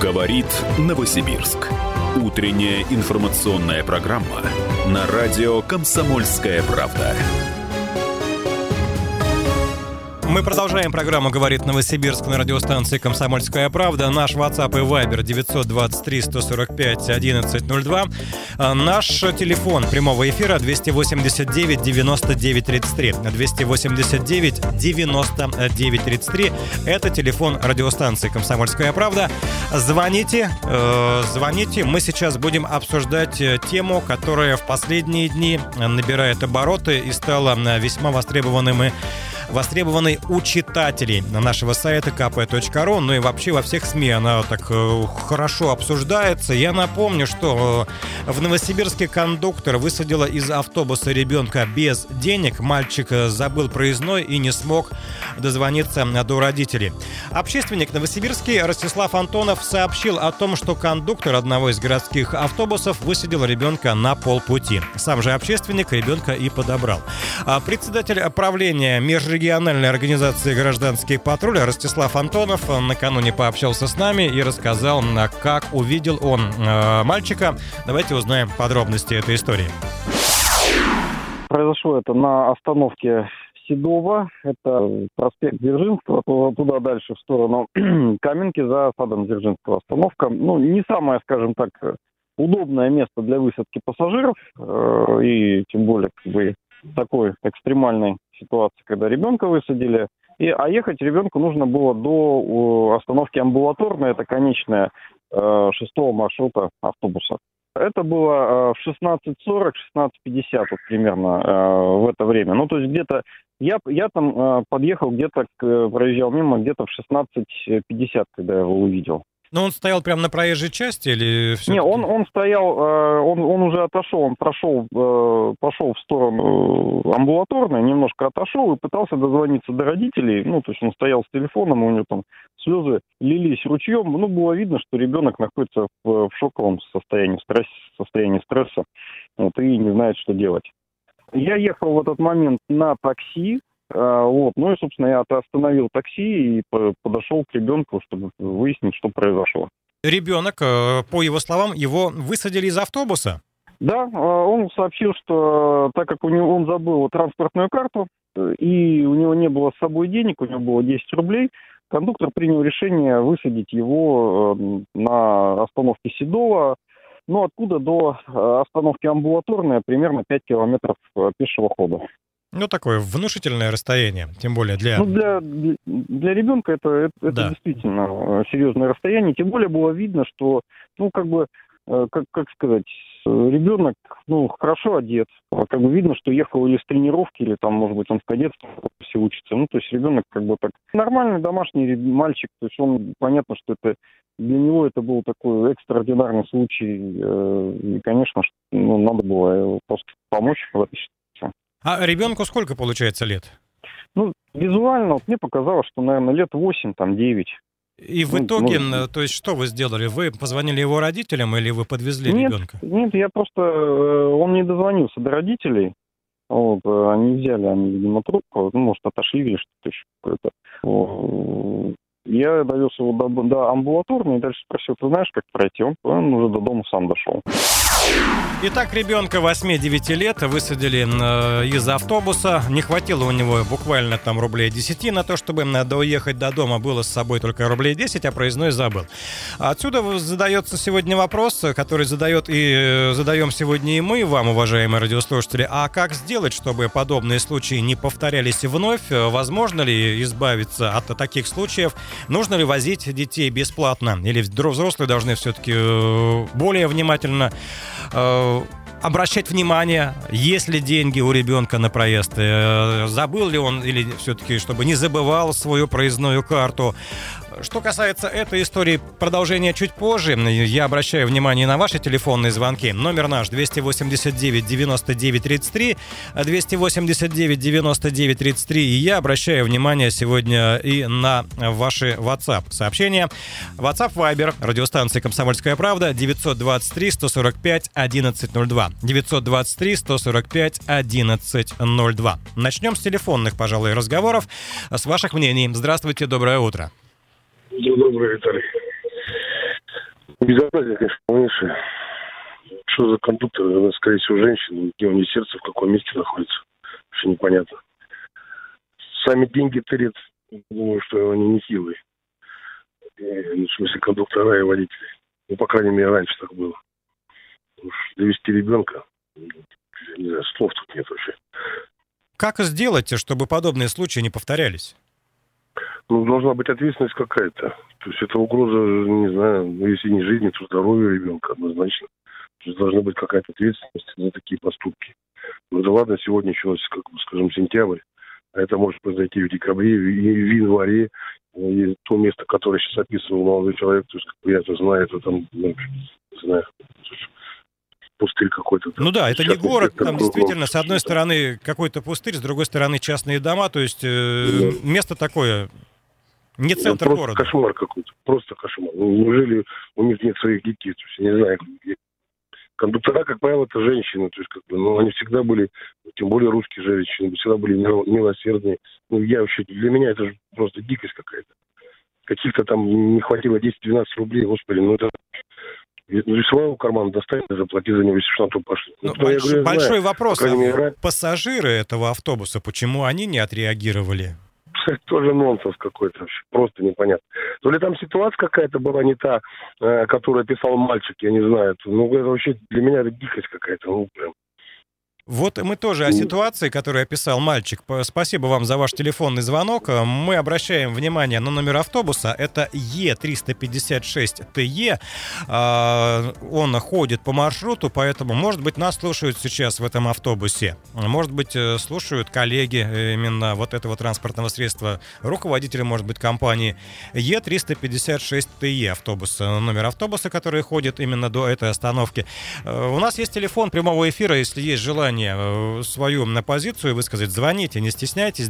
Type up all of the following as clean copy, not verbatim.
Говорит Новосибирск. Утренняя информационная программа на радио «Комсомольская правда». Мы продолжаем программу «Говорит Новосибирск» на радиостанции «Комсомольская правда». Наш WhatsApp и Viber 923-145-1102. Наш телефон прямого эфира 289-99-33. 289-99-33. Это телефон радиостанции «Комсомольская правда». Звоните. Мы сейчас будем обсуждать тему, которая в последние дни набирает обороты и стала весьма востребованной у читателей нашего сайта kp.ru, ну и вообще во всех СМИ она так хорошо обсуждается. Я напомню, что в Новосибирске кондуктор высадила из автобуса ребенка без денег. Мальчик забыл проездной и не смог дозвониться до родителей. Общественник новосибирский Ростислав Антонов сообщил о том, что кондуктор одного из городских автобусов высадил ребенка на полпути. Сам же общественник ребенка и подобрал. Председатель правления межрегиональной организации «Гражданский патруль» Ростислав Антонов накануне пообщался с нами и рассказал, как увидел он мальчика. Давайте узнаем подробности этой истории. Произошло это на остановке Седова, это проспект Дзержинского, туда дальше в сторону Каменки, за садом Дзержинского остановка. Ну, не самое, скажем так, удобное место для высадки пассажиров, и тем более такой экстремальной ситуации, когда ребенка высадили. А ехать ребенку нужно было до остановки Амбулаторная, это конечная 6-го маршрута автобуса. Это было в 16:40, 16:50 вот примерно в это время. Ну, то есть где-то я там подъехал, где-то проезжал мимо, где-то в 16:50, когда я его увидел. Но он стоял прямо на проезжей части или все? Не, он стоял, он уже отошел, он пошел в сторону Амбулаторной, немножко отошел и пытался дозвониться до родителей. Ну, то есть он стоял с телефоном, у него там слезы лились ручьем. Ну, было видно, что ребенок находится в шоковом состоянии стресса, вот, и не знает, что делать. Я ехал в этот момент на такси. Ну и, собственно, я остановил такси и подошел к ребенку, чтобы выяснить, что произошло. Ребенок, по его словам, его высадили из автобуса? Да, он сообщил, что так как он забыл транспортную карту, и у него не было с собой денег, у него было 10 рублей, кондуктор принял решение высадить его на остановке Седова, но откуда до остановки Амбулаторная примерно 5 километров пешего хода. Ну, такое внушительное расстояние, тем более для... Ну, для ребенка это да. Действительно серьезное расстояние. Тем более было видно, что, как сказать, ребенок, хорошо одет. Как бы видно, что ехал или с тренировки, или там, может быть, он в кадетстве учится. Ну, то есть ребенок так нормальный домашний мальчик. То есть он, понятно, что для него это был такой экстраординарный случай. И, конечно, надо было просто помочь в этой ситуации. А ребенку сколько, получается, лет? Визуально мне показалось, что, наверное, лет 8, 9. И в итоге, то есть что вы сделали? Вы позвонили его родителям или вы подвезли ребенка? Нет, я просто... Он не дозвонился до родителей. Вот, они взяли, видимо, трубку, может, отошли или что-то еще какое-то. Я довез его до Амбулаторной и дальше спросил, ты знаешь, как пройти? Он уже до дома сам дошел. Итак, ребенка 8-9 лет высадили из автобуса. Не хватило у него буквально там рублей 10 на то, чтобы доехать до дома. Было с собой только рублей 10, а проездной забыл. Отсюда задается сегодня вопрос, который задаем сегодня и мы вам, уважаемые радиослушатели. А как сделать, чтобы подобные случаи не повторялись вновь? Возможно ли избавиться от таких случаев? Нужно ли возить детей бесплатно? Или взрослые должны все-таки более внимательно обращать внимание, есть ли деньги у ребенка на проезд, забыл ли он или все-таки, чтобы не забывал свою проездную карту. Что касается этой истории, продолжение чуть позже. Я обращаю внимание на ваши телефонные звонки. Номер наш 289-99-33, 289-99-33. И я обращаю внимание сегодня и на ваши WhatsApp-сообщения. WhatsApp, Viber, радиостанции «Комсомольская правда», 923-145-1102. 923-145-1102. Начнем с телефонных, пожалуй, разговоров, с ваших мнений. Здравствуйте, доброе утро. Добрый, Виталий. Безобразие, конечно, полнейшее. Что за кондуктор? Она, скорее всего, женщина. Где у нее сердце, в каком месте находится? Вообще непонятно. Сами деньги тырят. Думаю, что они нехилые. В смысле, кондуктора и водители. Ну, по крайней мере, раньше так было. Уж довести ребенка, не знаю, слов тут нет вообще. Как сделать, чтобы подобные случаи не повторялись? Ну, должна быть ответственность какая-то. То есть это угроза, не знаю, если не жизни, то здоровью ребенка однозначно. То есть должна быть какая-то ответственность за такие поступки. Ну да ладно, сегодня еще, как бы, скажем, сентябрь, а это может произойти в декабре, в январе. И то место, которое сейчас описывал молодой человек, то есть, как бы я это знаю, это там, ну, не знаю, пустырь какой-то. Ну да, это не город, там кругом. Действительно, с одной стороны какой-то пустырь, с другой стороны частные дома, то есть место такое, не центр просто города. Кошмар какой-то, просто кошмар. Ну, неужели у них нет своих детей? То есть, я не знаю, кондуктора, как правило, это женщины, то есть, как бы, ну, они всегда были, тем более русские женщины, всегда были милосердные. Ну, для меня это же просто дикость какая-то. Каких-то там не хватило 10-12 рублей, господи, ну это... Из своего кармана достать, заплати за него, если что на то пошли. Ну, большой вопрос. Пассажиры этого автобуса, почему они не отреагировали? Это тоже нонсенс какой-то вообще, просто непонятно. То ли там ситуация какая-то была не та, которую писал мальчик, я не знаю. Ну, это вообще для меня это дикость какая-то, ну, прям. Вот мы тоже о ситуации, которую описал мальчик. Спасибо вам за ваш телефонный звонок. Мы обращаем внимание на номер автобуса. Это Е356ТЕ. Он ходит по маршруту, поэтому, может быть, нас слушают сейчас в этом автобусе. Может быть, слушают коллеги именно вот этого транспортного средства. Руководители, может быть, компании. Е356ТЕ автобус. Номер автобуса, который ходит именно до этой остановки. У нас есть телефон прямого эфира, если есть желание свою на позицию высказать, звоните, не стесняйтесь,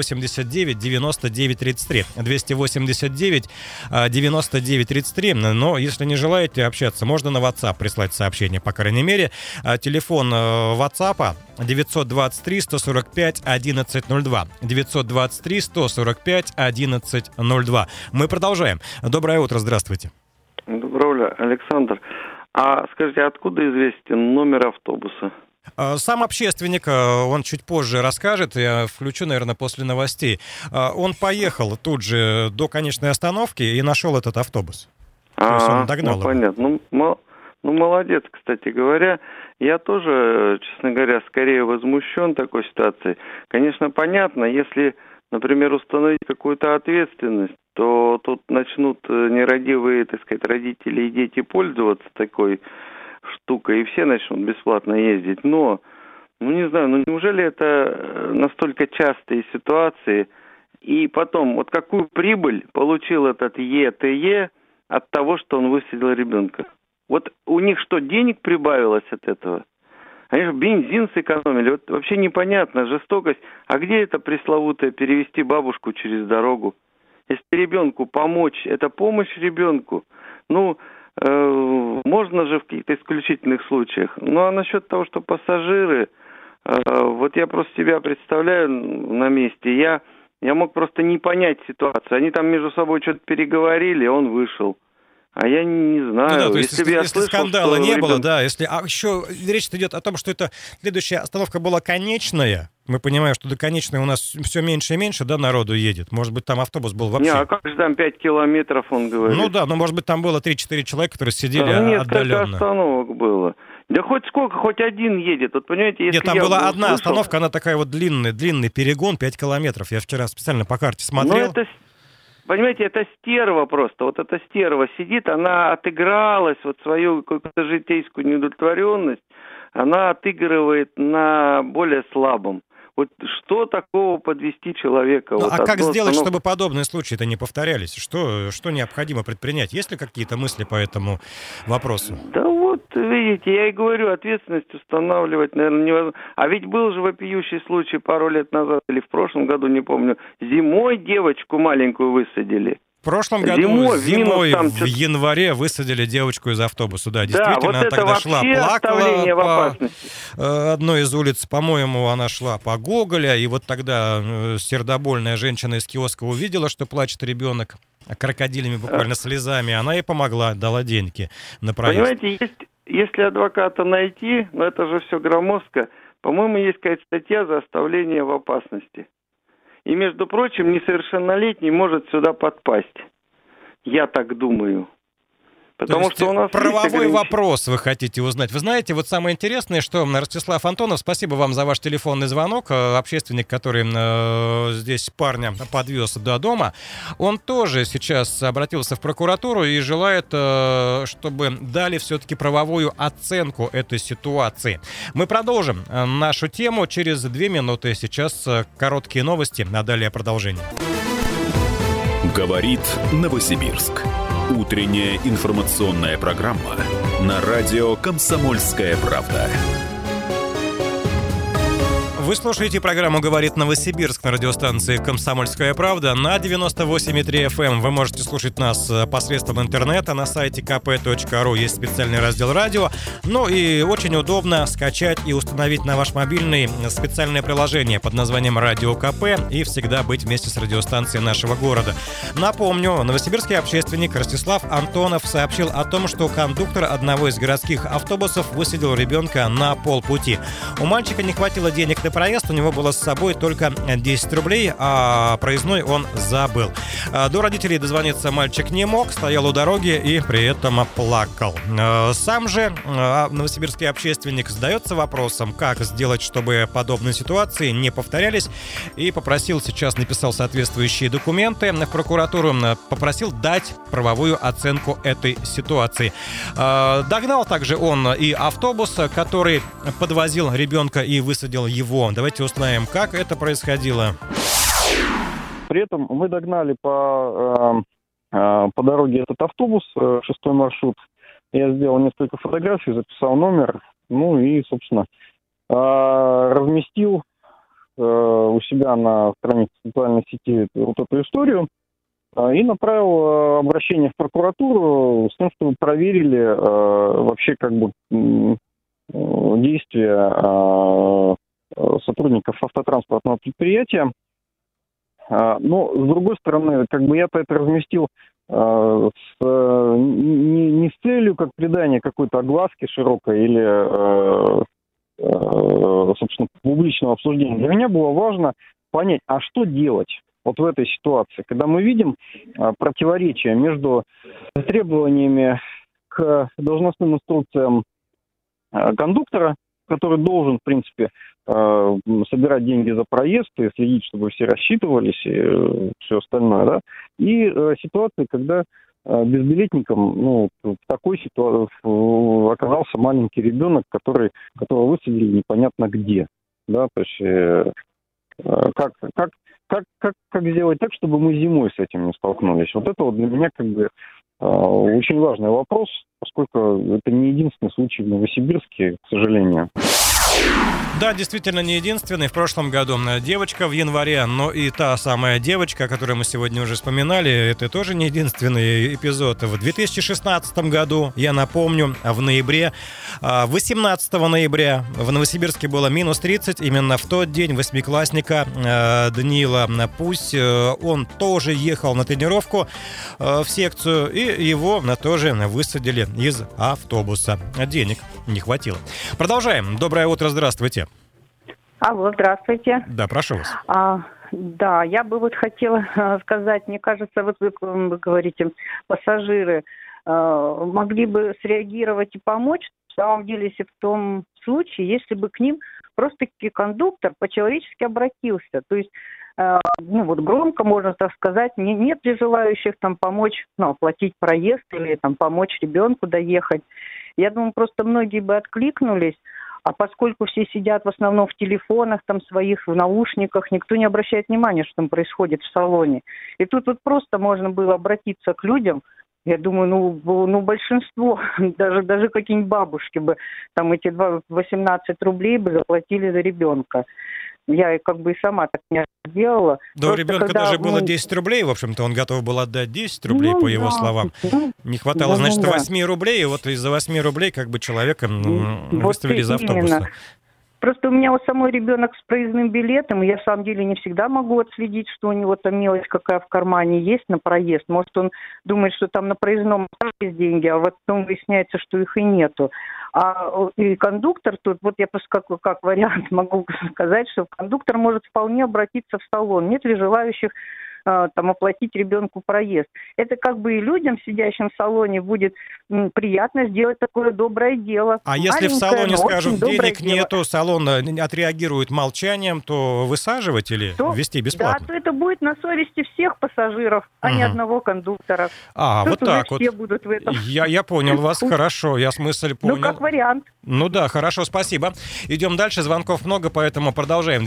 289-99-33, 289-99-33, но если не желаете общаться, можно на WhatsApp прислать сообщение, по крайней мере, телефон WhatsApp 923-145-1102, 923-145-1102. Мы продолжаем. Доброе утро, здравствуйте. Доброе утро, Александр. А скажите, откуда известен номер автобуса? Сам общественник, он чуть позже расскажет, я включу, наверное, после новостей. Он поехал тут же до конечной остановки и нашел этот автобус. То есть он догнал его. Понятно. Ну, молодец, кстати говоря. Я тоже, честно говоря, скорее возмущен такой ситуацией. Конечно, понятно, если, например, установить какую-то ответственность, то тут начнут нерадивые, так сказать, родители и дети пользоваться такой штука, и все начнут бесплатно ездить. Но, не знаю, неужели это настолько частые ситуации? И потом, вот какую прибыль получил этот ЕТЕ от того, что он высадил ребенка? Вот у них что, денег прибавилось от этого? Они же бензин сэкономили. Вот вообще непонятно, жестокость. А где это пресловутое перевести бабушку через дорогу? Если ребенку помочь, это помощь ребенку. Можно же в каких-то исключительных случаях. Ну, а насчет того, что пассажиры, вот я просто себя представляю на месте, я мог просто не понять ситуацию. Они там между собой что-то переговорили, он вышел. А я не знаю. Ну да, то есть, если слышал, скандала не было, да, если... А еще речь идет о том, что это следующая остановка была конечная. Мы понимаем, что до конечной у нас все меньше и меньше, да, народу едет. Может быть, там автобус был вообще... Не, а как же там 5 километров, он говорит? Ну да, но может быть, там было 3-4 человека, которые сидели отдаленно. Несколько остановок было. Да хоть сколько, хоть один едет. Вот понимаете, если нет, там была одна остановка, она такая вот длинный перегон, 5 километров. Я вчера специально по карте смотрел. Понимаете, это стерва просто. Вот эта стерва сидит, она отыгралась, вот свою какую-то житейскую неудовлетворенность, она отыгрывает на более слабом. Вот что такого подвести человека? Ну, вот а как сделать, чтобы подобные случаи-то не повторялись? Что необходимо предпринять? Есть ли какие-то мысли по этому вопросу? Да вот, видите, я и говорю, ответственность устанавливать, наверное, невозможно. А ведь был же вопиющий случай пару лет назад, или в прошлом году, не помню, зимой девочку маленькую высадили. В прошлом году зимой в январе высадили девочку из автобуса. Да, действительно, да, вот она тогда шла, плакала по одной из улиц. По-моему, она шла по Гоголя, и вот тогда сердобольная женщина из киоска увидела, что плачет ребенок крокодилями, буквально слезами. Она ей помогла, дала деньги на проезд. Понимаете, если адвоката найти, но это же все громоздко, по-моему, есть какая-то статья за оставление в опасности. И, между прочим, несовершеннолетний может сюда подпасть. Я так думаю. Потому что у нас правовой вопрос вы хотите узнать. Вы знаете, вот самое интересное, что Ростислав Антонов, спасибо вам за ваш телефонный звонок, общественник, который здесь парня подвез до дома, он тоже сейчас обратился в прокуратуру и желает, чтобы дали все-таки правовую оценку этой ситуации. Мы продолжим нашу тему через 2 минуты. Сейчас короткие новости, а далее продолжение. Говорит Новосибирск. Утренняя информационная программа на радио «Комсомольская правда». Вы слушаете программу «Говорит Новосибирск» на радиостанции «Комсомольская правда» на 98,3 FM. Вы можете слушать нас посредством интернета на сайте kp.ru. Есть специальный раздел «Радио». Ну и очень удобно скачать и установить на ваш мобильный специальное приложение под названием «Радио КП» и всегда быть вместе с радиостанцией нашего города. Напомню, новосибирский общественник Ростислав Антонов сообщил о том, что кондуктор одного из городских автобусов высадил ребенка на полпути. У мальчика не хватило денег на проезд, у него было с собой только 10 рублей, а проездной он забыл. До родителей дозвониться мальчик не мог, стоял у дороги и при этом плакал. Сам же новосибирский общественник задается вопросом, как сделать, чтобы подобные ситуации не повторялись, и попросил, сейчас написал соответствующие документы в прокуратуру, попросил дать правовую оценку этой ситуации. Догнал также он и автобус, который подвозил ребенка и высадил его. Давайте узнаем, как это происходило. При этом мы догнали по дороге этот автобус, 6-й маршрут. Я сделал несколько фотографий, записал номер, ну и, собственно, разместил у себя на странице социальной сети вот эту историю и направил обращение в прокуратуру с тем, чтобы проверили вообще как бы действия сотрудников автотранспортного предприятия. Но, с другой стороны, как бы я-то это разместил не с целью как придания какой-то огласки широкой или, собственно, публичного обсуждения. Для меня было важно понять, а что делать вот в этой ситуации, когда мы видим противоречие между требованиями к должностным инструкциям кондуктора, который должен, в принципе, собирать деньги за проезд и следить, чтобы все рассчитывались и все остальное, да, и ситуации, когда безбилетником, в такой ситуации оказался маленький ребенок, которого высадили непонятно где, да, то есть как сделать так, чтобы мы зимой с этим не столкнулись? Вот это вот для меня как бы очень важный вопрос, поскольку это не единственный случай в Новосибирске, к сожалению. Да, действительно не единственный. В прошлом году девочка в январе, но и та самая девочка, о которой мы сегодня уже вспоминали, это тоже не единственный эпизод. В 2016 году, я напомню, в ноябре, 18 ноября в Новосибирске было минус 30. Именно в тот день восьмиклассника Даниила Пусть, он тоже ехал на тренировку в секцию, и его тоже высадили из автобуса. Денег не хватило. Продолжаем. Доброе утро, здравствуйте. Алло, здравствуйте. Да, прошу вас. Да, я бы вот хотела сказать, мне кажется, вот вы говорите, пассажиры могли бы среагировать и помочь, в самом деле, если в том случае, если бы к ним просто-таки кондуктор по-человечески обратился. То есть, громко, можно так сказать, нет ли желающих там помочь, оплатить проезд или там помочь ребенку доехать. Я думаю, просто многие бы откликнулись. А поскольку все сидят в основном в телефонах там своих, в наушниках, никто не обращает внимания, что там происходит в салоне. И тут вот просто можно было обратиться к людям Я думаю, большинство, даже какие-нибудь бабушки бы там эти 18 рублей бы заплатили за ребенка. Я и сама так не делала. Да, у ребенка даже было 10 рублей, в общем-то, он готов был отдать 10 рублей, по его словам. Не хватало, 8 рублей, и вот из-за 8 рублей человека выставили из автобуса. Просто у меня самой ребенок с проездным билетом, и я, на самом деле, не всегда могу отследить, что у него там мелочь какая в кармане есть на проезд. Может, он думает, что там на проездном есть деньги, а потом выясняется, что их и нету. И кондуктор тут, я просто как вариант могу сказать, что кондуктор может вполне обратиться в салон. Нет ли желающих оплатить ребенку проезд? Это и людям, сидящим в салоне, будет приятно сделать такое доброе дело. А если в салоне скажут, денег нету, салон отреагирует молчанием, то высаживать или ввести бесплатно? Да, то это будет на совести всех пассажиров, а не одного кондуктора. Вот так вот. Все будут в этом. Я понял вас хорошо, я смысл понял. Как вариант. Хорошо, спасибо. Идем дальше, звонков много, поэтому продолжаем.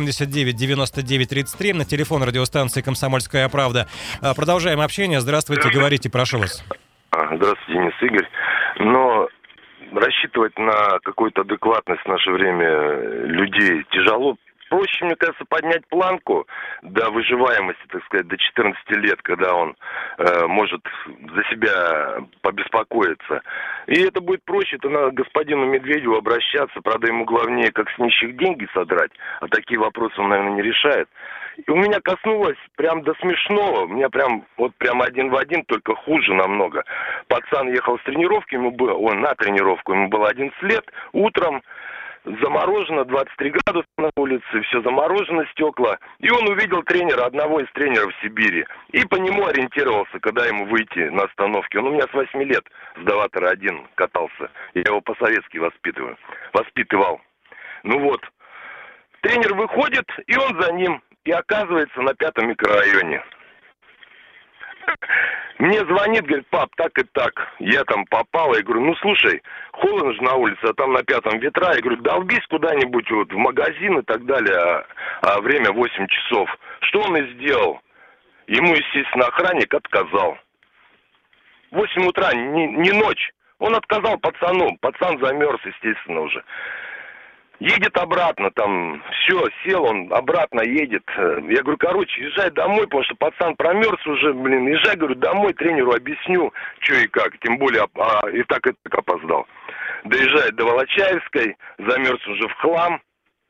289-99-33 на телефон радиостанции «Комсомольская правда». Продолжаем общение. Здравствуйте, говорите, прошу вас. Здравствуйте, Денис, Игорь. Но рассчитывать на какую-то адекватность в наше время людей тяжело. Проще, мне кажется, поднять планку до выживаемости, так сказать, до 14 лет, когда он может за себя побеспокоиться. И это будет проще, это надо господину Медведеву обращаться, правда, ему главнее, как с нищих деньги содрать, а такие вопросы он, наверное, не решает. И у меня коснулось прям до смешного, у меня прям один в один, только хуже намного. Пацан ехал с тренировки, на тренировку, ему было 11 лет, утром, заморожено, 23 градуса на улице, все заморожено, стекла. И он увидел тренера, одного из тренеров в Сибири. И по нему ориентировался, когда ему выйти на остановке. Он у меня с 8 лет с Даватора 1 катался. Я его по-советски воспитывал. Тренер выходит, и он за ним. И оказывается на 5-м микрорайоне. Мне звонит, говорит, пап, так и так. Я там попал, я говорю, слушай, холодно же на улице, а там на 5-м ветра. Я говорю, долбись куда-нибудь в магазин и так далее, а время 8 часов. Что он и сделал? Ему, естественно, охранник отказал. 8 утра, не ночь. Он отказал пацану. Пацан замерз, естественно, уже. Едет обратно, там, все, сел, он обратно едет. Я говорю, езжай домой, потому что пацан промерз уже, езжай, говорю, домой, тренеру объясню, что и как, тем более, и так опоздал. Доезжает до Волочаевской, замерз уже в хлам,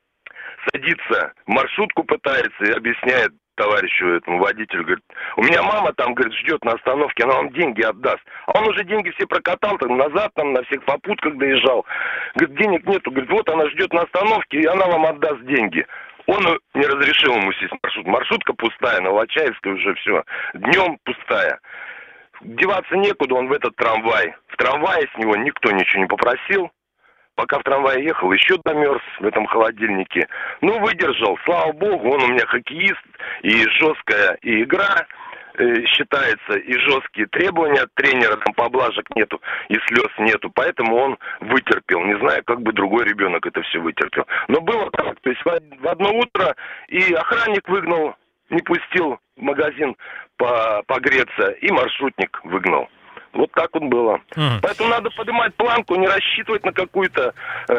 садится, маршрутку пытается и объясняет товарищу, этому водителю, говорит, у меня мама там, говорит, ждет на остановке, она вам деньги отдаст. А он уже деньги все прокатал, там, назад, там, на всех попутках доезжал. Говорит, денег нету, говорит, вот она ждет на остановке, и она вам отдаст деньги. Он не разрешил ему сесть в маршрут. Маршрутка пустая, на Волочаевской уже все. Днем пустая. Деваться некуда, он в этот трамвай. В трамвае с него никто ничего не попросил. Пока в трамвае ехал, еще домерз в этом холодильнике. Выдержал, слава богу, он у меня хоккеист, и жесткая и игра считается, и жесткие требования от тренера, там поблажек нету, и слез нету, поэтому он вытерпел. Не знаю, как бы другой ребенок это все вытерпел. Но было так, то есть в одно утро и охранник выгнал, не пустил в магазин погреться, и маршрутник выгнал. Вот так вот было. Поэтому надо поднимать планку, не рассчитывать на какую-то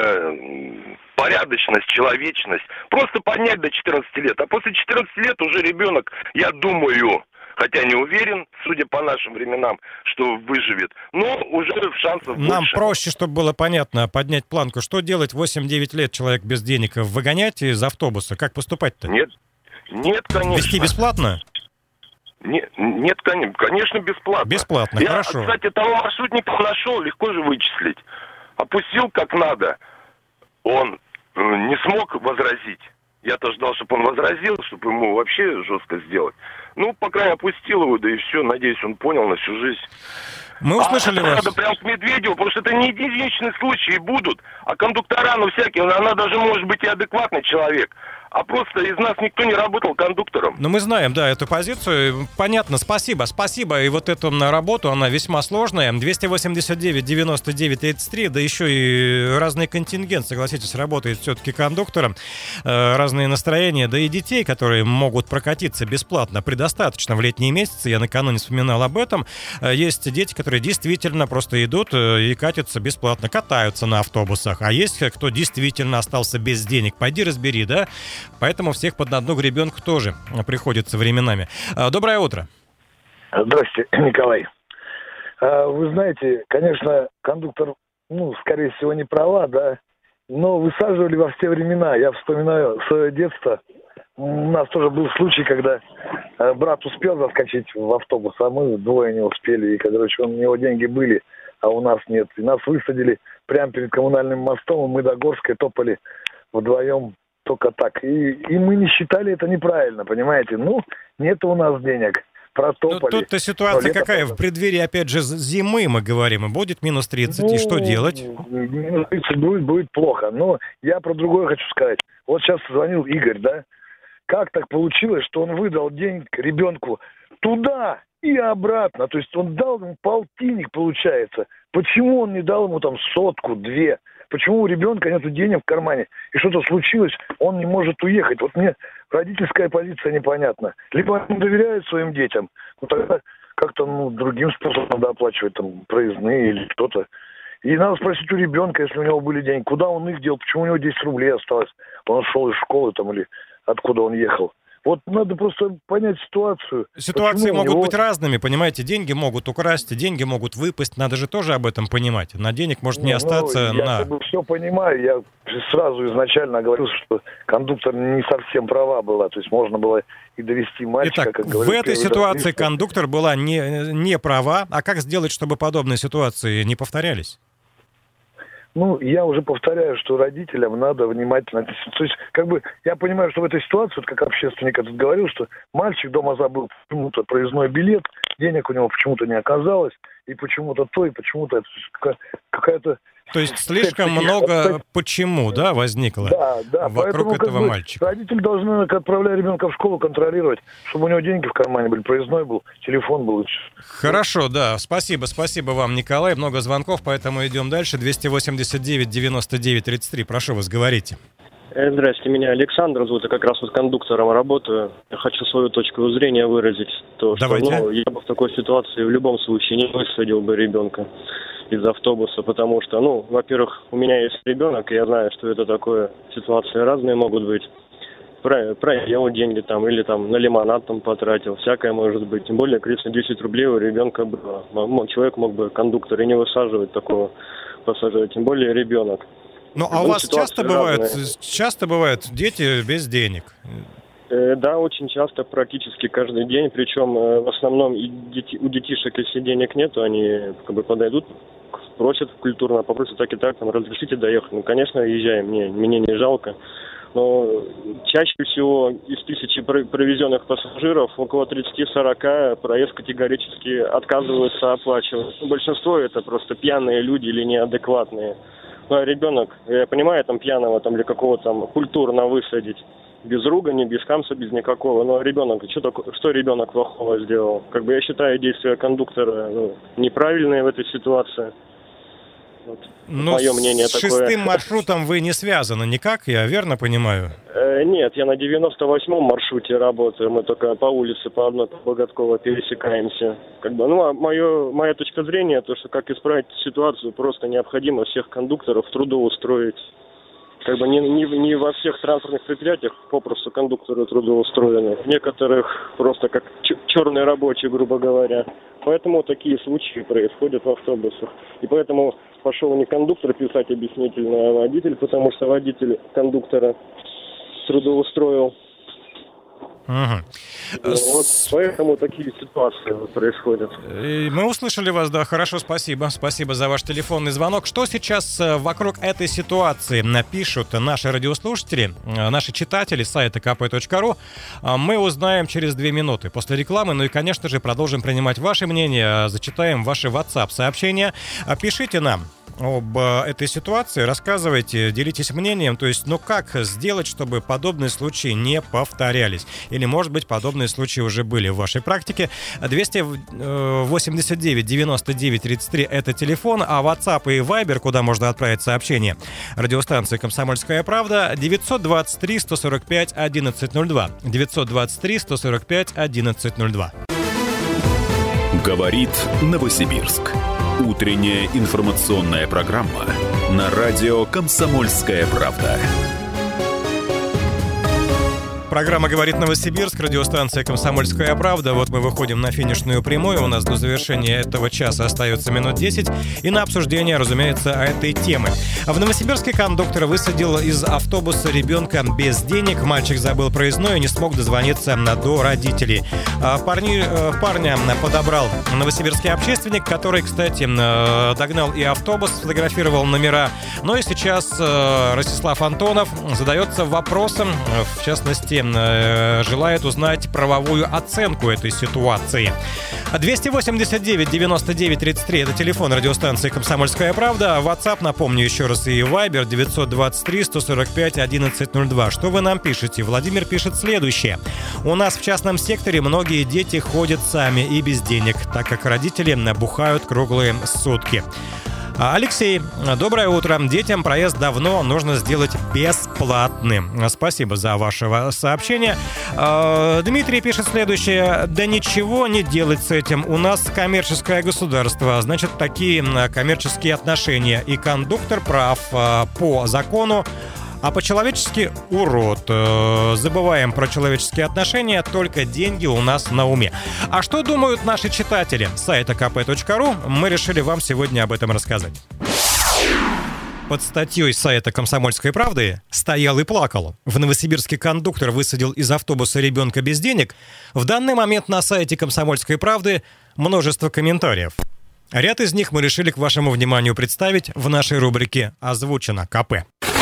порядочность, человечность. Просто поднять до 14 лет. А после 14 лет уже ребенок, я думаю, хотя не уверен, судя по нашим временам, что выживет, но уже шансов больше. Нам проще, чтобы было понятно, поднять планку. Что делать 8-9 лет человек без денег? Выгонять из автобуса? Как поступать-то? Нет, конечно. Везти бесплатно? Нет, конечно, бесплатно. Бесплатно, хорошо. Кстати, того маршрутника нашел, легко же вычислить. Опустил как надо. Он не смог возразить. Я-то ждал, чтобы он возразил, чтобы ему вообще жестко сделать. По крайней мере, опустил его, да и все. Надеюсь, он понял на всю жизнь. Мы услышали вас. Надо прям к Медведеву, потому что это не единичные случаи будут. А кондуктора, всякие, она даже может быть и адекватный человек. А просто из нас никто не работал кондуктором. Ну, мы знаем, да, эту позицию. Понятно, спасибо. И вот эту работу, она весьма сложная. 289-99-33, да еще и разный контингент, согласитесь, работает все-таки кондуктором. Разные настроения, да и детей, которые могут прокатиться бесплатно, предостаточно в летние месяцы. Я накануне вспоминал об этом. Есть дети, которые действительно просто идут и катятся бесплатно, катаются на автобусах. А есть кто действительно остался без денег. Пойди разбери, да? Поэтому всех под одну гребенку тоже приходится временами. Доброе утро. Здравствуйте, Николай. Вы знаете, конечно, кондуктор, скорее всего, не права, да, но высаживали во все времена. Я вспоминаю свое детство. У нас тоже был случай, когда брат успел заскочить в автобус, а мы двое не успели. И, короче, у него деньги были, а у нас нет. И нас высадили прямо перед коммунальным мостом, и мы до Горской топали вдвоем только так. И мы не считали это неправильно, понимаете? Нет у нас денег. Протопали. Тут-то ситуация какая? В преддверии, опять же, зимы мы говорим, и будет минус 30, и что делать? Минус 30 будет плохо. Но я про другое хочу сказать. Вот сейчас звонил Игорь, да? Как так получилось, что он выдал денег ребенку туда и обратно? То есть он дал ему полтинник, получается. Почему он не дал ему там 100, 2? Почему у ребенка нет денег в кармане? И что-то случилось, он не может уехать. Вот мне родительская позиция непонятна. Либо они доверяют своим детям, тогда как-то другим способом надо оплачивать там проездные или что-то. И надо спросить у ребенка, если у него были деньги, куда он их дел, почему у него 10 рублей осталось. Он шел из школы там или откуда он ехал. Вот надо просто понять ситуацию. Ситуации могут быть разными, понимаете, деньги могут украсть, деньги могут выпасть, надо же тоже об этом понимать. На денег может не остаться. Я все понимаю, я сразу изначально говорил, что кондуктор не совсем права была, то есть можно было и довести мальчика, Итак, как говорят. В этой ситуации кондуктор была не права, а как сделать, чтобы подобные ситуации не повторялись? Я уже повторяю, что родителям надо внимательно... То есть, я понимаю, что в этой ситуации, вот как общественник этот говорил, что мальчик дома забыл почему-то проездной билет, денег у него почему-то не оказалось, и почему-то то, и почему-то это какая-то... То есть слишком много почему, да, возникло вокруг этого мальчика? Родители должны, отправляя ребенка в школу, контролировать, чтобы у него деньги в кармане были, проездной был, телефон был. Хорошо, да, спасибо вам, Николай, много звонков, поэтому идем дальше. 289-99-33, прошу вас, говорите. Здравствуйте, меня Александр зовут, я как раз вот кондуктором работаю. Я хочу свою точку зрения выразить. Давайте. Я бы в такой ситуации в любом случае не высадил бы ребенка из автобуса, потому что, во-первых, у меня есть ребенок, и я знаю, что это такое, ситуации разные могут быть. Проел деньги там, или там на лимонад там потратил, всякое может быть. Тем более, конечно, 10 рублей у ребенка было. Человек мог бы, кондуктор, и не высаживать такого пассажира, тем более ребенок. А у вас часто бывают дети без денег? Да, очень часто, практически каждый день. Причем в основном у детишек, если денег нет, они подойдут, просят культурно, попросят так и так, разрешите доехать. Конечно, езжаем, мне не жалко. Но чаще всего из 1000 провезенных пассажиров около 30-40 проезд категорически отказываются оплачивать. Большинство это просто пьяные люди или неадекватные. А ребенок, я понимаю, пьяного или какого-то культурно высадить. Без ругани, без хамса, без никакого. Но ребенок, что ребенок плохого сделал? Я считаю действия кондуктора неправильные в этой ситуации. Мое мнение такое. С шестым маршрутом вы не связаны никак, я верно понимаю? Нет, я на 98-м маршруте работаю. Мы только по улице по одной, по Богаткова пересекаемся. Моя точка зрения, то, что как исправить ситуацию, просто необходимо всех кондукторов трудоустроить. Не во всех транспортных предприятиях попросту кондукторы трудоустроены. В некоторых просто как черные рабочие, грубо говоря. Поэтому такие случаи происходят в автобусах. И поэтому пошел не кондуктор писать объяснительно, а водитель, потому что водитель кондуктора трудоустроил. Поэтому такие ситуации происходят. Мы услышали вас, да, хорошо, спасибо. Спасибо за ваш телефонный звонок. Что сейчас вокруг этой ситуации напишут наши радиослушатели, наши читатели сайта kp.ru, мы узнаем через 2 минуты после рекламы. И, конечно же, продолжим принимать ваши мнения, зачитаем ваши WhatsApp-сообщения. Пишите нам об этой ситуации, рассказывайте, делитесь мнением, то есть, как сделать, чтобы подобные случаи не повторялись? Или, может быть, подобные случаи уже были в вашей практике? 289-99-33 — это телефон, а WhatsApp и Viber, куда можно отправить сообщение, радиостанции «Комсомольская правда», 923-145-1102. 923-145-1102. Говорит Новосибирск. Утренняя информационная программа на радио «Комсомольская правда». Программа «Говорит Новосибирск», радиостанция «Комсомольская правда». Вот мы выходим на финишную прямую. У нас до завершения этого часа остается минут 10. И на обсуждение, разумеется, этой темы. В Новосибирске кондуктор высадил из автобуса ребенка без денег. Мальчик забыл проездной и не смог дозвониться до родителей. Парня подобрал новосибирский общественник, который, кстати, догнал и автобус, сфотографировал номера. Ну и сейчас Ростислав Антонов задается вопросом, в частности, желает узнать правовую оценку этой ситуации. 289-99-33 — это телефон радиостанции «Комсомольская правда». WhatsApp, напомню еще раз, и Viber 923-145-1102. Что вы нам пишете? Владимир пишет следующее. У нас в частном секторе многие дети ходят сами и без денег, так как родители бухают круглые сутки. Алексей, доброе утро. Детям проезд давно нужно сделать бесплатным. Спасибо за ваше сообщение. Дмитрий пишет следующее. Да ничего не делать с этим. У нас коммерческое государство. Значит, такие коммерческие отношения. И кондуктор прав по закону. А по-человечески урод. Забываем про человеческие отношения, только деньги у нас на уме. А что думают наши читатели сайта kp.ru? Мы решили вам сегодня об этом рассказать. Под статьей сайта «Комсомольской правды» стоял и плакал. В Новосибирске кондуктор высадил из автобуса ребенка без денег. В данный момент на сайте «Комсомольской правды» множество комментариев. Ряд из них мы решили к вашему вниманию представить в нашей рубрике «Озвучено КП».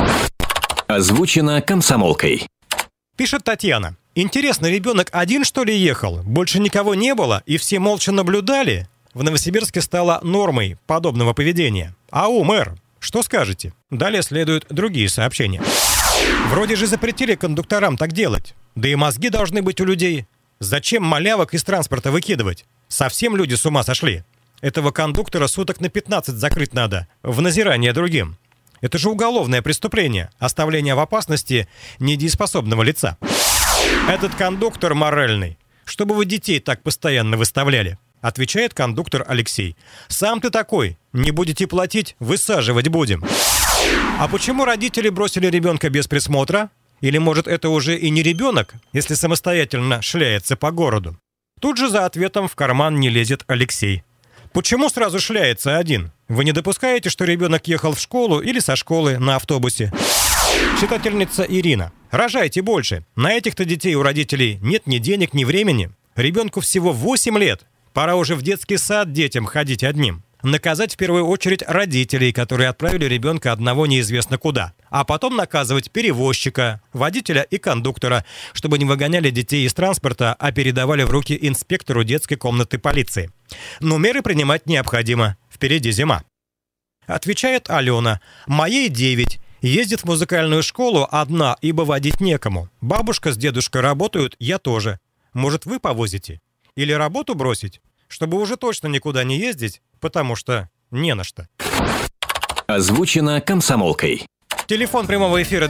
Озвучено комсомолкой. Пишет Татьяна. Интересно, ребенок один, что ли, ехал? Больше никого не было, и все молча наблюдали? В Новосибирске стало нормой подобного поведения. Ау, мэр, что скажете? Далее следуют другие сообщения. Вроде же запретили кондукторам так делать. Да и мозги должны быть у людей. Зачем малявок из транспорта выкидывать? Совсем люди с ума сошли. Этого кондуктора суток на 15 закрыть надо, в назирание другим. Это же уголовное преступление, оставление в опасности недееспособного лица. Этот кондуктор моральный. Чтобы вы детей так постоянно выставляли, отвечает кондуктор Алексей. Сам ты такой, не будете платить, высаживать будем. А почему родители бросили ребенка без присмотра? Или, может, это уже и не ребенок, если самостоятельно шляется по городу? Тут же за ответом в карман не лезет Алексей. Почему сразу шляется один? Вы не допускаете, что ребенок ехал в школу или со школы на автобусе? Читательница Ирина. Рожайте больше. На этих-то детей у родителей нет ни денег, ни времени. Ребенку всего 8 лет. Пора уже в детский сад детям ходить одним. Наказать в первую очередь родителей, которые отправили ребенка одного неизвестно куда. А потом наказывать перевозчика, водителя и кондуктора, чтобы не выгоняли детей из транспорта, а передавали в руки инспектору детской комнаты полиции. Но меры принимать необходимо. Впереди зима. Отвечает Алена. Моей 9. Ездит в музыкальную школу одна, ибо водить некому. Бабушка с дедушкой работают, я тоже. Может, вы повозите? Или работу бросить? Чтобы уже точно никуда не ездить, потому что не на что. Озвучено комсомолкой. Телефон прямого эфира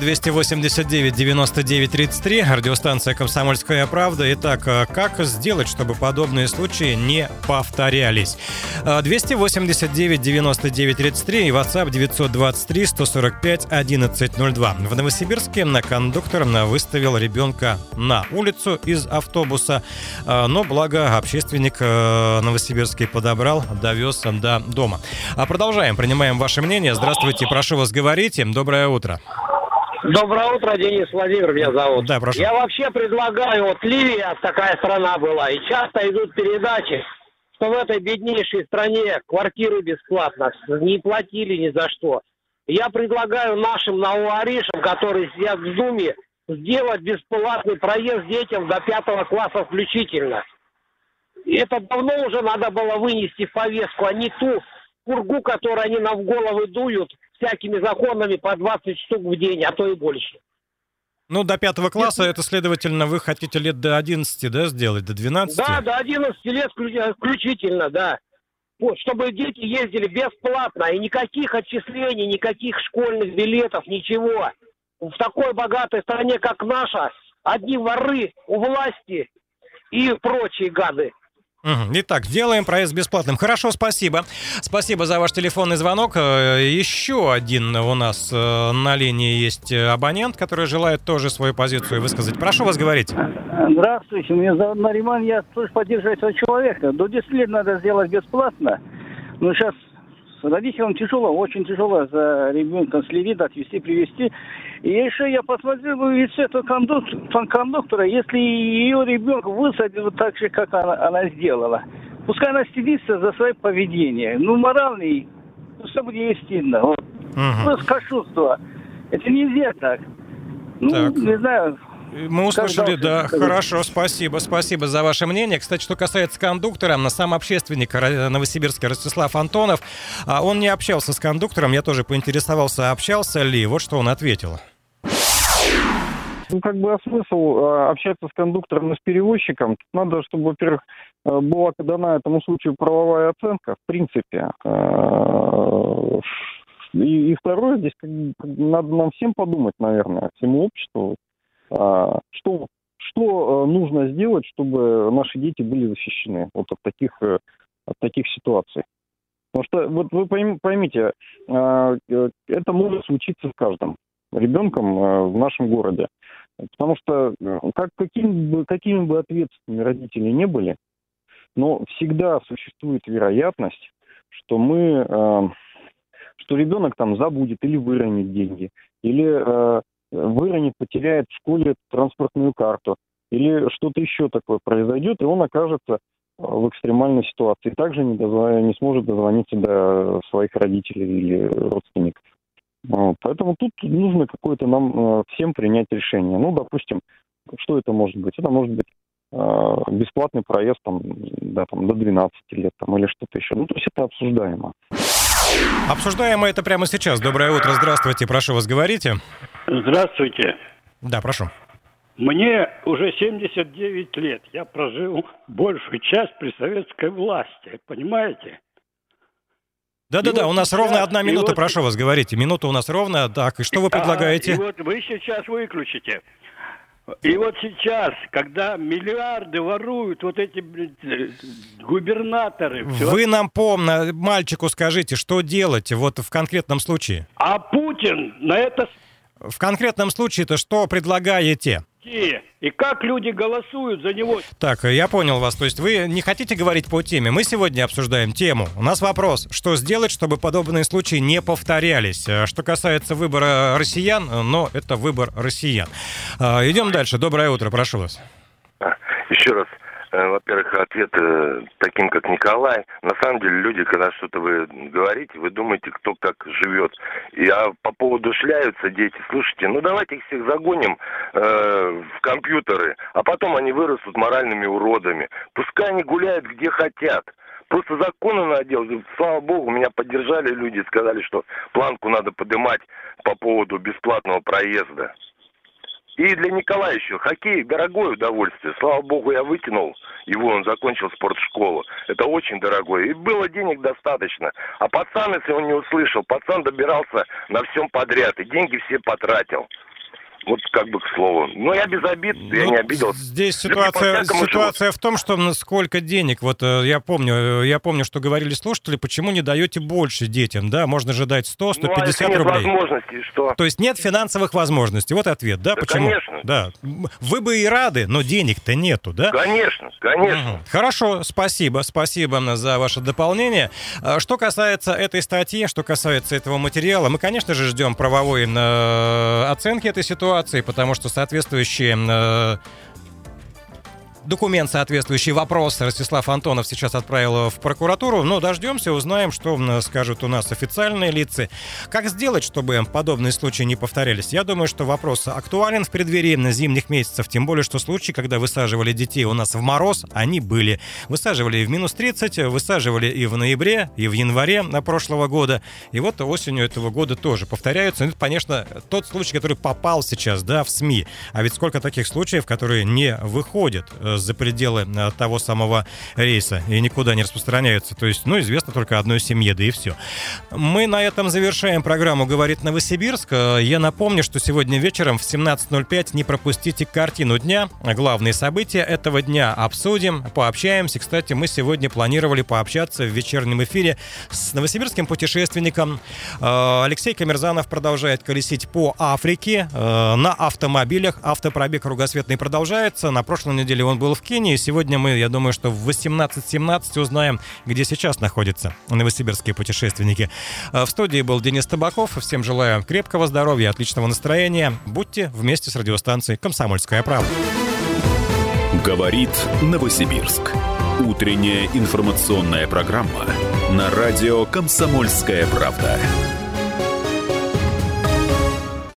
289-99-33, радиостанция «Комсомольская правда». Итак, как сделать, чтобы подобные случаи не повторялись? 289-99-33 и WhatsApp 923-145-1102. В Новосибирске кондуктор выставил ребенка на улицу из автобуса, но благо общественник новосибирский подобрал, довез до дома. Продолжаем, принимаем ваше мнение. Здравствуйте, прошу вас, говорите. Доброе утро. Доброе утро, Денис, Владимир меня зовут. Да, прошу. Я вообще предлагаю, вот Ливия такая страна была, и часто идут передачи, что в этой беднейшей стране квартиры бесплатно, не платили ни за что. Я предлагаю нашим новоришам, которые сидят в Думе, сделать бесплатный проезд детям до 5 класса включительно. И это давно уже надо было вынести в повестку, а не ту пургу, которую они нам в головы дуют всякими законами по 20 штук в день, а то и больше. Ну, до 5 класса, это, следовательно, вы хотите лет до 11, да, сделать, до 12? Да, до 11 лет включительно, да. Вот, чтобы дети ездили бесплатно, и никаких отчислений, никаких школьных билетов, ничего. В такой богатой стране, как наша, одни воры у власти и прочие гады. Итак, делаем проезд бесплатным. Хорошо, спасибо. Спасибо за ваш телефонный звонок. Еще один у нас на линии есть абонент, который желает тоже свою позицию высказать. Прошу вас, говорить. Здравствуйте, меня зовут Нариман, я тоже поддерживаю этого человека. До 10 лет надо сделать бесплатно, но сейчас родителям тяжело, очень тяжело за ребенком следить, отвезти, привезти. И еще я посмотрел лицо этого кондуктора, если ее ребенка высадили вот так же, как она сделала. Пускай она стыдится за свое поведение. Ну, моральный, все будет ей стыдно. Вот. Просто кощунство. Это нельзя так. Ну, так. Не знаю... Мы услышали, да, хорошо, спасибо за ваше мнение. Кстати, что касается кондуктора, сам общественник Новосибирска Ростислав Антонов, он не общался с кондуктором, я тоже поинтересовался, общался ли, вот что он ответил. Ну, как бы, а смысл общаться с кондуктором и с перевозчиком? Надо, чтобы, во-первых, была дана этому случаю правовая оценка, в принципе. И второе, здесь надо нам всем подумать, наверное, всему обществу, что нужно сделать, чтобы наши дети были защищены вот от таких ситуаций. Потому что, вот вы поймите, это может случиться с каждым ребенком в нашем городе. Потому что какими бы ответственными родители не были, но всегда существует вероятность, что ребенок там забудет или выронит деньги, или выронит, потеряет в школе транспортную карту, или что-то еще такое произойдет, и он окажется в экстремальной ситуации. Также не сможет дозвониться до своих родителей или родственников. Вот. Поэтому тут нужно какое-то нам всем принять решение. Ну, допустим, что это может быть? Это может быть бесплатный проезд до 12 лет или что-то еще. Ну, то есть это обсуждаемо. Обсуждаемо это прямо сейчас. Доброе утро, здравствуйте, прошу вас, говорите. Здравствуйте. Да, прошу. Мне уже 79 лет. Я прожил большую часть при советской власти, понимаете? Да-да-да, у нас ровно 1 минута, прошу вас, говорите. Минута у нас ровно. Так, и что вы предлагаете? И вот вы сейчас выключите. И вот сейчас, когда миллиарды воруют вот эти губернаторы... Вы нам мальчику скажите, что делать вот в конкретном случае? А Путин на это... В конкретном случае-то что предлагаете? И как люди голосуют за него? Так, я понял вас. То есть вы не хотите говорить по теме? Мы сегодня обсуждаем тему. У нас вопрос, что сделать, чтобы подобные случаи не повторялись? Что касается выбора россиян, но это выбор россиян. Идем дальше. Доброе утро, прошу вас. Еще раз. Во-первых, ответ таким, как Николай. На самом деле, люди, когда что-то вы говорите, вы думаете, кто как живет. А по поводу шляются дети, слушайте, давайте их всех загоним в компьютеры, а потом они вырастут моральными уродами. Пускай они гуляют где хотят. Просто законы надо делать. Слава богу, меня поддержали люди, сказали, что планку надо поднимать по поводу бесплатного проезда. И для Николая еще хоккей дорогое удовольствие. Слава богу, я вытянул его, он закончил спортшколу. Это очень дорогое. И было денег достаточно. А пацан, если он не услышал, пацан добирался на всем подряд. И деньги все потратил. Вот как бы к слову. Но я без обид, я не обиделся. Здесь ситуация в том, что сколько денег. Вот я помню, что говорили слушатели, почему не даете больше детям, да? Можно же дать 100-150 рублей. Нет возможностей, что? То есть нет финансовых возможностей. Вот ответ, да? Почему? Конечно. Да. Вы бы и рады, но денег-то нету, да? Конечно. Хорошо, спасибо за ваше дополнение. Что касается этой статьи, что касается этого материала, мы, конечно же, ждем правовой оценки этой ситуации, потому что соответствующие документ, соответствующий вопрос, Ростислав Антонов сейчас отправил в прокуратуру. Но дождемся, узнаем, что скажут у нас официальные лица. Как сделать, чтобы подобные случаи не повторялись? Я думаю, что вопрос актуален в преддверии зимних месяцев. Тем более, что случаи, когда высаживали детей у нас в мороз, они были. Высаживали и в минус 30, высаживали и в ноябре, и в январе прошлого года. И вот осенью этого года тоже повторяются. Это, конечно, тот случай, который попал сейчас, да, в СМИ. А ведь сколько таких случаев, которые не выходят за пределы того самого рейса и никуда не распространяются. То есть, известно только одной семье, да и все. Мы на этом завершаем программу «Говорит Новосибирск». Я напомню, что сегодня вечером в 17:05 не пропустите картину дня. Главные события этого дня обсудим, пообщаемся. Кстати, мы сегодня планировали пообщаться в вечернем эфире с новосибирским путешественником. Алексей Камерзанов продолжает колесить по Африке на автомобилях. Автопробег кругосветный продолжается. На прошлой неделе он был в Кении. Сегодня мы, я думаю, что в 18:17 узнаем, где сейчас находятся новосибирские путешественники. В студии был Денис Табаков. Всем желаю крепкого здоровья, отличного настроения. Будьте вместе с радиостанцией «Комсомольская правда». Говорит Новосибирск. Утренняя информационная программа на радио «Комсомольская правда».